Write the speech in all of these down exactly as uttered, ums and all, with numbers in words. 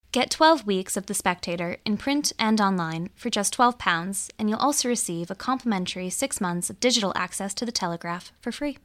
Get twelve weeks of The Spectator in print and online for just twelve pounds, and you'll also receive a complimentary six months of digital access to The Telegraph for free.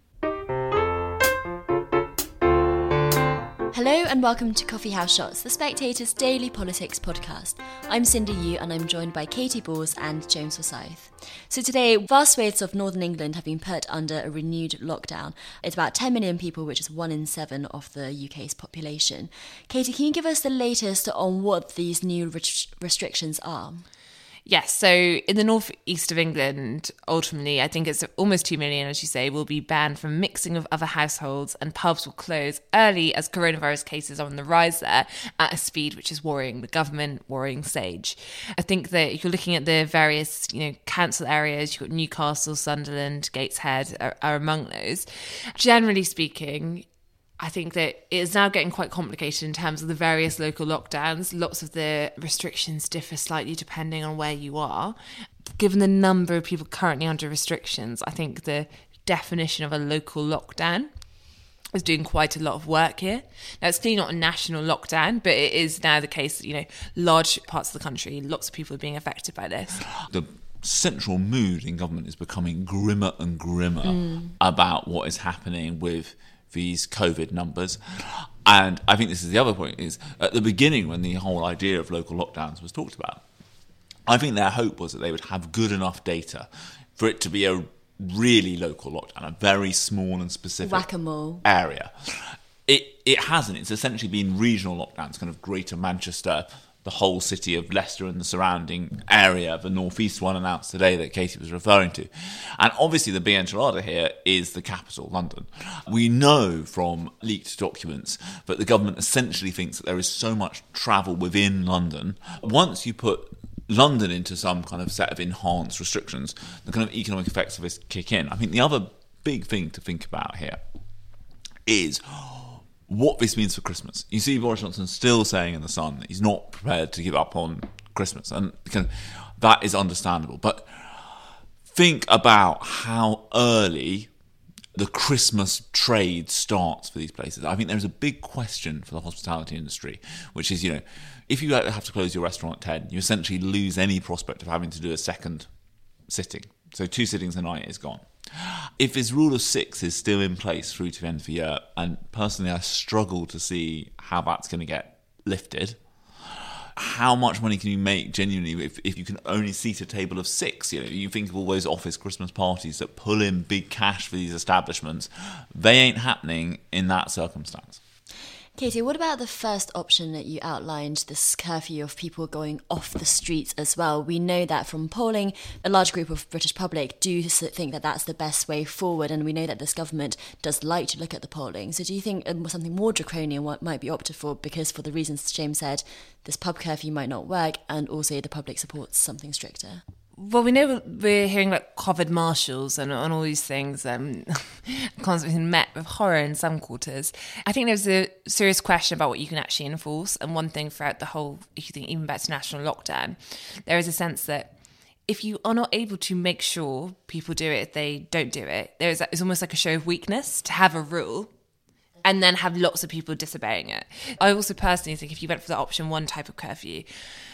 Hello and welcome to Coffee House Shots, The Spectator's daily politics podcast. I'm Cindy Yu and I'm joined by Katie Balls and James Forsyth. So today, vast swathes of northern England have been put under a renewed lockdown. It's about ten million people, which is one in seven of the U K's population. Katie, can you give us the latest on what these new ret- restrictions are? Yes, so in the northeast of England, ultimately, I think it's almost two million, as you say, will be banned from mixing with other households, and pubs will close early as coronavirus cases are on the rise there at a speed which is worrying the government, worrying Sage. I think that if you're looking at the various, you know, council areas, you've got Newcastle, Sunderland, Gateshead are, are among those. Generally speaking, I think that it is now getting quite complicated in terms of the various local lockdowns. Lots of the restrictions differ slightly depending on where you are. Given the number of people currently under restrictions, I think the definition of a local lockdown is doing quite a lot of work here. Now, it's clearly not a national lockdown, but it is now the case that, you know, large parts of the country, lots of people are being affected by this. The central mood in government is becoming grimmer and grimmer mm. about what is happening with these COVID numbers. And I think this is the other point, is at the beginning when the whole idea of local lockdowns was talked about, I think their hope was that they would have good enough data for it to be a really local lockdown, a very small and specific Whack-a-mole area. It it hasn't. It's essentially been regional lockdowns, kind of Greater Manchester, the whole city of Leicester and the surrounding area. The northeast one announced today that Katie was referring to. And obviously the big enchilada here is the capital, London. We know from leaked documents that the government essentially thinks that there is so much travel within London. Once you put London into some kind of set of enhanced restrictions, the kind of economic effects of this kick in. I think the other big thing to think about here is what this means for Christmas. You see Boris Johnson still saying in The Sun that he's not prepared to give up on Christmas, and kind of, that is understandable. But think about how early the Christmas trade starts for these places. I think there's a big question for the hospitality industry, which is, you know, if you have to close your restaurant at ten, you essentially lose any prospect of having to do a second sitting. So two sittings a night is gone. If this rule of six is still in place through to the end of the year, and personally I struggle to see how that's going to get lifted, how much money can you make genuinely if, if you can only seat a table of six? You know, you think of all those office Christmas parties that pull in big cash for these establishments. They ain't happening in that circumstance. Katie, what about the first option that you outlined, this curfew of people going off the streets as well? We know that from polling, a large group of British public do think that that's the best way forward, and we know that this government does like to look at the polling. So do you think something more draconian might be opted for, because for the reasons James said, this pub curfew might not work, and also the public supports something stricter? Well, we know we're hearing about COVID marshals and, and all these things, um, constantly met with horror in some quarters. I think there's a serious question about what you can actually enforce. And one thing throughout the whole, if you think even back to national lockdown, there is a sense that if you are not able to make sure people do it, if they don't do it, there is it's almost like a show of weakness to have a rule and then have lots of people disobeying it. I also personally think if you went for the option one type of curfew,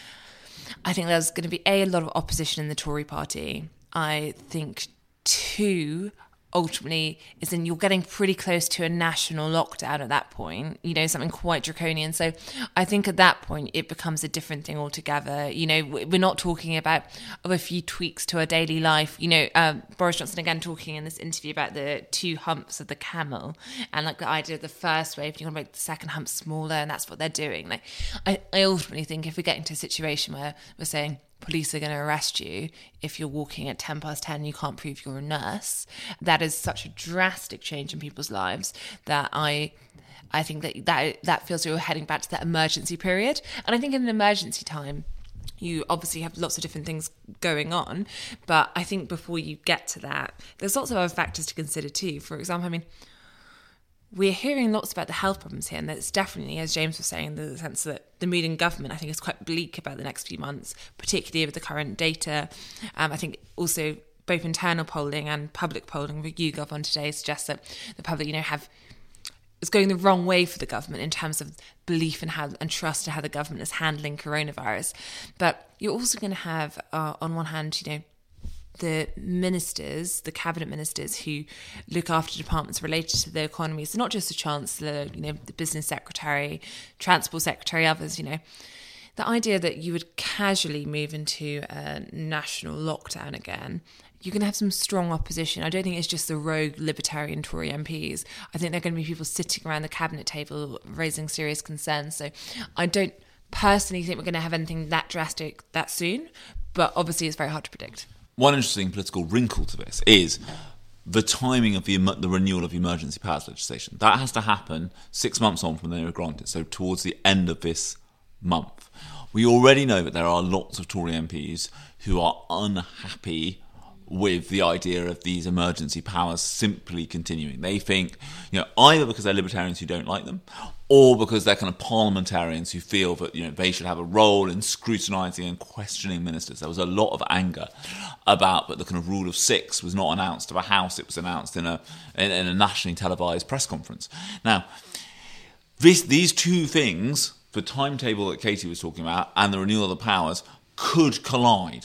I think there's going to be, A, a lot of opposition in the Tory party. I think, two, ultimately, is then you're getting pretty close to a national lockdown at that point, you know, something quite draconian. So I think at that point, it becomes a different thing altogether. You know, we're not talking about oh, a few tweaks to our daily life. You know, um, Boris Johnson, again, talking in this interview about the two humps of the camel, and like the idea of the first wave, you're going to make the second hump smaller, and that's what they're doing. Like, I, I ultimately think if we get into a situation where we're saying, police are going to arrest you if you're walking at ten past ten and you can't prove you're a nurse, that is such a drastic change in people's lives that I I think that that, that feels like we're heading back to that emergency period. And I think in an emergency time, you obviously have lots of different things going on, but I think before you get to that, there's lots of other factors to consider too. For example, I mean, we're hearing lots about the health problems here, and that's definitely, as James was saying, the sense that the mood in government, I think, is quite bleak about the next few months, particularly with the current data. Um, I think also both internal polling and public polling with YouGov on today suggests that the public, you know, have it's going the wrong way for the government in terms of belief and how and trust in how the government is handling coronavirus. But you're also going to have, uh, on one hand, you know, the ministers, the cabinet ministers who look after departments related to the economy. So not just the Chancellor, you know, the Business Secretary, Transport Secretary, others, you know. The idea that you would casually move into a national lockdown again, you're going to have some strong opposition. I don't think it's just the rogue libertarian Tory M Ps. I think there are going to be people sitting around the cabinet table raising serious concerns. So I don't personally think we're going to have anything that drastic that soon, but obviously it's very hard to predict. One interesting political wrinkle to this is the timing of the, the renewal of emergency powers legislation. That has to happen six months on from when they were granted, so towards the end of this month. We already know that there are lots of Tory M Ps who are unhappy with the idea of these emergency powers simply continuing. They think, you know, either because they're libertarians who don't like them, or because they're kind of parliamentarians who feel that, you know, they should have a role in scrutinising and questioning ministers. There was a lot of anger about that the kind of rule of six was not announced to the House; it was announced in a in, in a nationally televised press conference. Now, this these two things, the timetable that Katie was talking about and the renewal of the powers, could collide.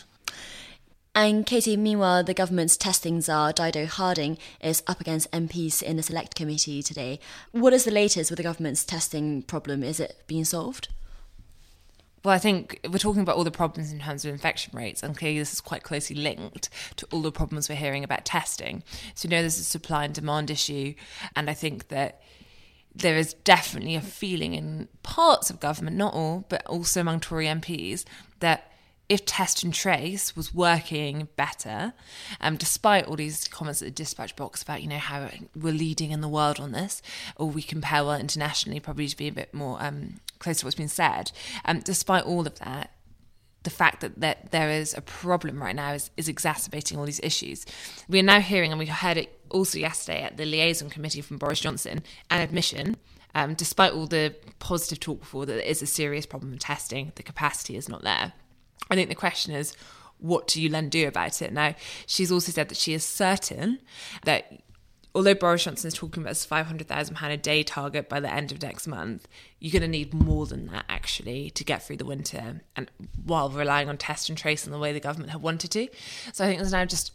And Katie, meanwhile, the government's testing czar, Dido Harding, is up against M Ps in the Select Committee today. What is the latest with the government's testing problem? Is it being solved? Well, I think we're talking about all the problems in terms of infection rates, and clearly this is quite closely linked to all the problems we're hearing about testing. So, you know, there's a supply and demand issue, and I think that there is definitely a feeling in parts of government, not all, but also among Tory M Ps, that if test and trace was working better, um, despite all these comments at the dispatch box about, you know, how we're leading in the world on this, or we compare well internationally, probably to be a bit more um, close to what's been said, um, despite all of that, the fact that, that there is a problem right now is, is exacerbating all these issues. We are now hearing, and we heard it also yesterday at the liaison committee from Boris Johnson, an admission, um, despite all the positive talk before, that there is a serious problem with testing, the capacity is not there. I think the question is, what do you then do about it? Now, she's also said that she is certain that although Boris Johnson is talking about this five hundred thousand pounds a day target by the end of next month, you're going to need more than that, actually, to get through the winter, and while relying on test and trace in the way the government have wanted to. So I think there's now just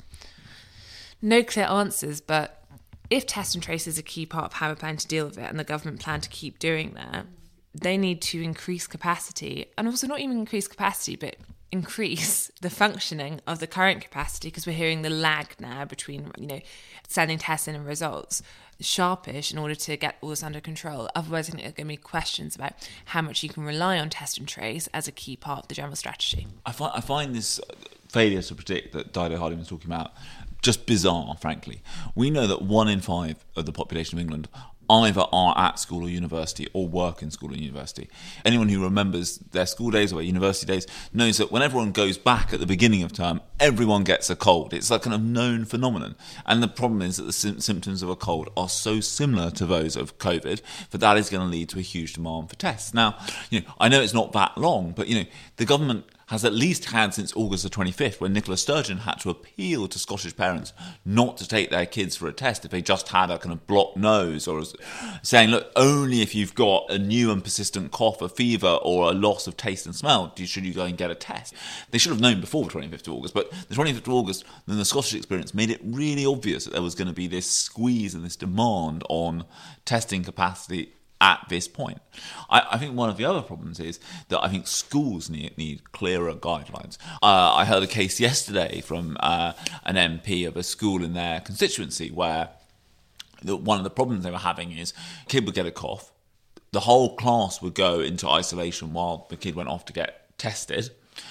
no clear answers, but if test and trace is a key part of how we plan to deal with it, and the government plan to keep doing that, they need to increase capacity, and also not even increase capacity, but increase the functioning of the current capacity, because we're hearing the lag now between, you know, sending tests in and results sharpish in order to get all this under control. Otherwise, I think there are going to be questions about how much you can rely on test and trace as a key part of the general strategy. I find, I find this failure to predict that Dido Harding was talking about just bizarre, frankly. We know that one in five of the population of England either are at school or university or work in school or university. Anyone who remembers their school days or their university days knows that when everyone goes back at the beginning of term, everyone gets a cold. It's like kind of known phenomenon. And the problem is that the sy- symptoms of a cold are so similar to those of COVID that that is going to lead to a huge demand for tests. Now, you know, I know it's not that long, but, you know, the government has at least had since August the twenty-fifth, when Nicola Sturgeon had to appeal to Scottish parents not to take their kids for a test if they just had a kind of blocked nose, or saying, look, only if you've got a new and persistent cough, a fever, or a loss of taste and smell should you go and get a test. They should have known before the twenty-fifth of August, but the twenty-fifth of August, then the Scottish experience made it really obvious that there was going to be this squeeze and this demand on testing capacity at this point. I, I think one of the other problems is that I think schools need, need clearer guidelines. Uh, I heard a case yesterday from uh, an M P of a school in their constituency where the, one of the problems they were having is a kid would get a cough, the whole class would go into isolation while the kid went off to get tested,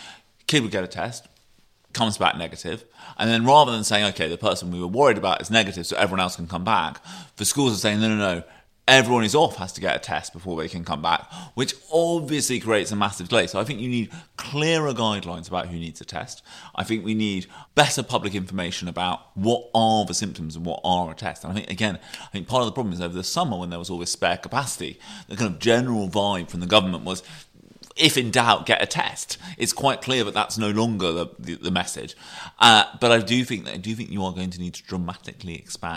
kid would get a test, comes back negative, and then rather than saying, okay, the person we were worried about is negative so everyone else can come back, the schools are saying, no, no, no, everyone who's off has to get a test before they can come back, which obviously creates a massive delay. So I think you need clearer guidelines about who needs a test. I think we need better public information about what are the symptoms and what are a test. And I think, again, I think part of the problem is over the summer when there was all this spare capacity, the kind of general vibe from the government was, if in doubt, get a test. It's quite clear that that's no longer the, the, the message. Uh, but I do think that I do think you are going to need to dramatically expand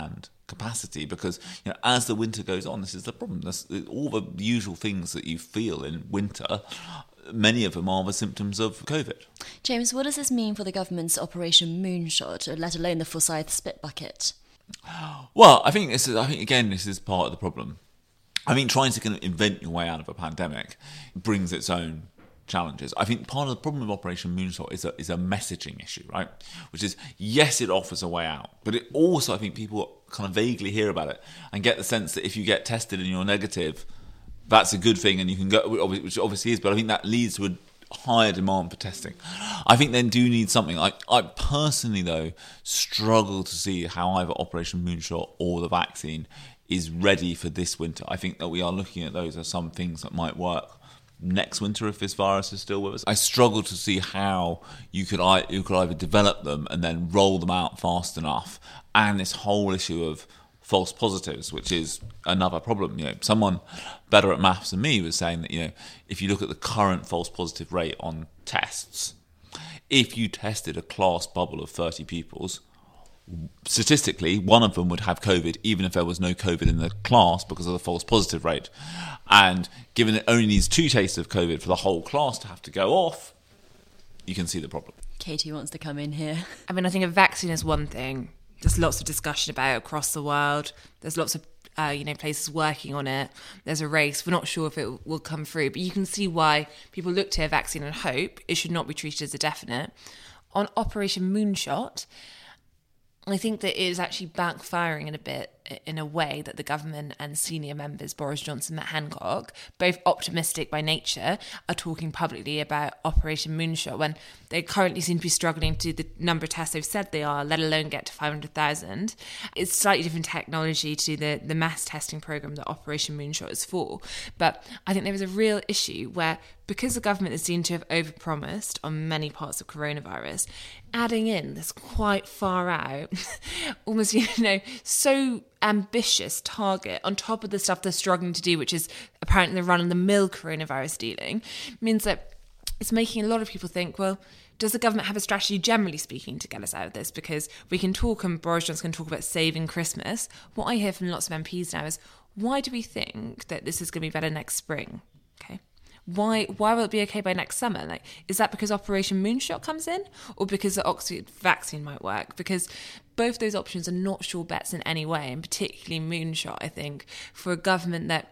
capacity because, you know, as the winter goes on, this is the problem. This, all the usual things that you feel in winter, many of them are the symptoms of COVID. James, what does this mean for the government's Operation Moonshot, let alone the Forsyth spit bucket? Well, I think this is, I think again, this is part of the problem. I think trying to kind of invent your way out of a pandemic brings its own challenges. I think part of the problem with Operation Moonshot is a, is a messaging issue, right? Which is, yes, it offers a way out, but it also, I think people kind of vaguely hear about it and get the sense that if you get tested and you're negative, that's a good thing and you can go, which obviously is, but I think that leads to a higher demand for testing. I think they do need something. I, I personally, though, struggle to see how either Operation Moonshot or the vaccine is ready for this winter. I think that we are looking at those as some things that might work next winter if this virus is still with us. I struggle to see how you could, you could either develop them and then roll them out fast enough, and this whole issue of false positives, which is another problem. You know, someone better at maths than me was saying that, you know, if you look at the current false positive rate on tests, if you tested a class bubble of thirty pupils, statistically, one of them would have COVID, even if there was no COVID in the class because of the false positive rate. And given it only needs two cases of COVID for the whole class to have to go off, you can see the problem. Katie wants to come in here. I mean, I think a vaccine is one thing. There's lots of discussion about it across the world. There's lots of uh, you know, places working on it. There's a race. We're not sure if it will come through, but you can see why people look to a vaccine and hope it should not be treated as a definite. On Operation Moonshot, I think that it is actually backfiring in a bit, in a way that the government and senior members, Boris Johnson, Matt Hancock, both optimistic by nature, are talking publicly about Operation Moonshot when they currently seem to be struggling to do the number of tests they've said they are, let alone get to five hundred thousand. It's slightly different technology to the, the mass testing program that Operation Moonshot is for. But I think there is a real issue where, because the government is seen to have overpromised on many parts of coronavirus, adding in this quite far out, almost, you know, so ambitious target on top of the stuff they're struggling to do, which is apparently the run-of-the-mill coronavirus dealing, means that it's making a lot of people think, well, does the government have a strategy, generally speaking, to get us out of this? Because we can talk, and Boris Johnson can talk about saving Christmas. What I hear from lots of M Ps now is, why do we think that this is going to be better next spring? Okay. Why why will it be okay by next summer? Like, is that because Operation Moonshot comes in, or because the Oxford vaccine might work? Because both those options are not sure bets in any way, and particularly Moonshot, I think, for a government that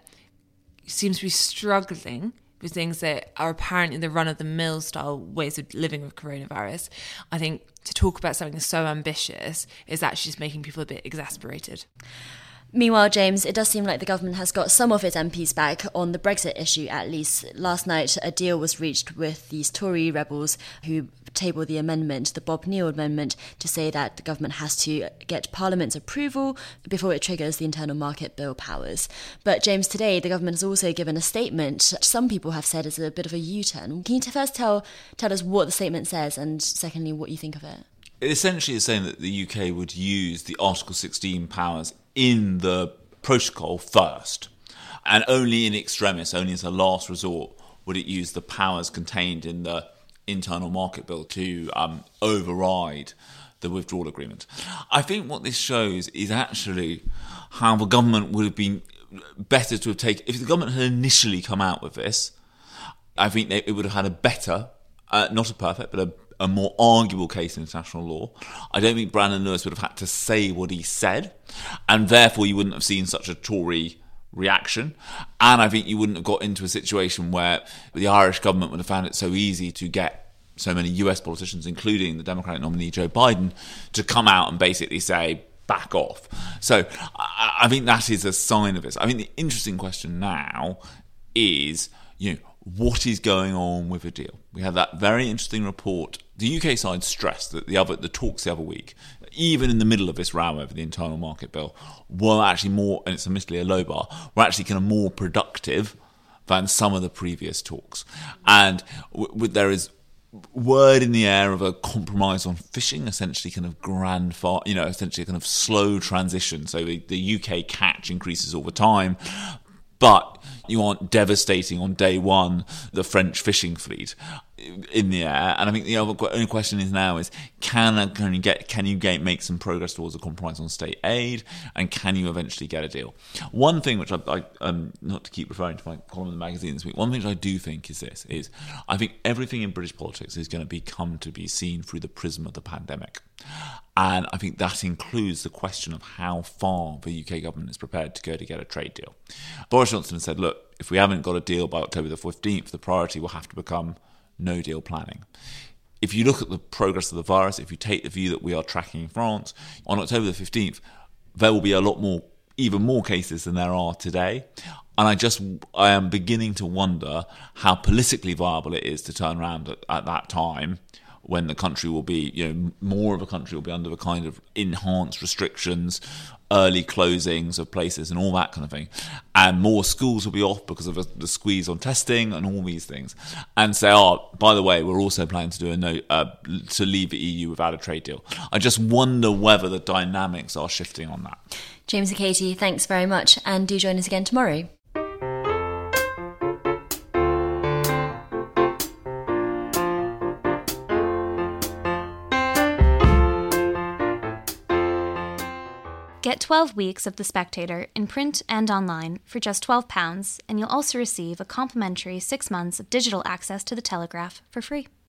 seems to be struggling with things that are apparently the run-of-the-mill style ways of living with coronavirus. I think to talk about something so ambitious is actually just making people a bit exasperated. Meanwhile, James, it does seem like the government has got some of its M Ps back on the Brexit issue, at least. Last night, a deal was reached with these Tory rebels who tabled the amendment, the Bob Neill amendment, to say that the government has to get Parliament's approval before it triggers the Internal Market Bill powers. But, James, today the government has also given a statement some people have said is a bit of a U-turn. Can you first tell, tell us what the statement says, and secondly, what you think of it? It essentially is saying that the U K would use the Article sixteen powers in the protocol first, and only in extremis, only as a last resort, would it use the powers contained in the Internal Market Bill to um, override the withdrawal agreement. I think what this shows is actually how the government would have been better to have taken, if the government had initially come out with this, I think they, it would have had a better, uh, not a perfect, but a a more arguable case in international law. I don't think Brandon Lewis would have had to say what he said, and therefore you wouldn't have seen such a Tory reaction. And I think you wouldn't have got into a situation where the Irish government would have found it so easy to get so many U S politicians, including the Democratic nominee Joe Biden, to come out and basically say, back off. So I, I think that is a sign of this. I think the interesting question now is, you know, what is going on with the deal? We had that very interesting report. The U K side stressed that the other the talks the other week, even in the middle of this row over the Internal Market Bill, were actually more, and it's admittedly a low bar, were actually kind of more productive than some of the previous talks. And w- w- there is word in the air of a compromise on fishing, essentially kind of grand, far, you know, essentially a kind of slow transition. So the, the U K catch increases all the time, but you aren't devastating on day one the French fishing fleet in the air. And I think the other only question is now is can can you get can you get, make some progress towards a compromise on state aid, and can you eventually get a deal? One thing which I, I um, not to keep referring to my column in the magazine this week, one thing which I do think is this is I think everything in British politics is going to become to be seen through the prism of the pandemic. And I think that includes the question of how far the U K government is prepared to go to get a trade deal. Boris Johnson said, look, if we haven't got a deal by October the fifteenth, the priority will have to become no deal planning. If you look at the progress of the virus, if you take the view that we are tracking in France, on October the fifteenth, there will be a lot more, even more cases than there are today. And I just, I am beginning to wonder how politically viable it is to turn around at, at that time, when the country will be, you know, more of a country will be under the kind of enhanced restrictions, early closings of places and all that kind of thing. And more schools will be off because of the squeeze on testing and all these things. And say, oh, by the way, we're also planning to do a no, uh, to leave the E U without a trade deal. I just wonder whether the dynamics are shifting on that. James and Katie, thanks very much. And do join us again tomorrow. Get twelve weeks of The Spectator in print and online for just twelve pounds, and you'll also receive a complimentary six months of digital access to The Telegraph for free.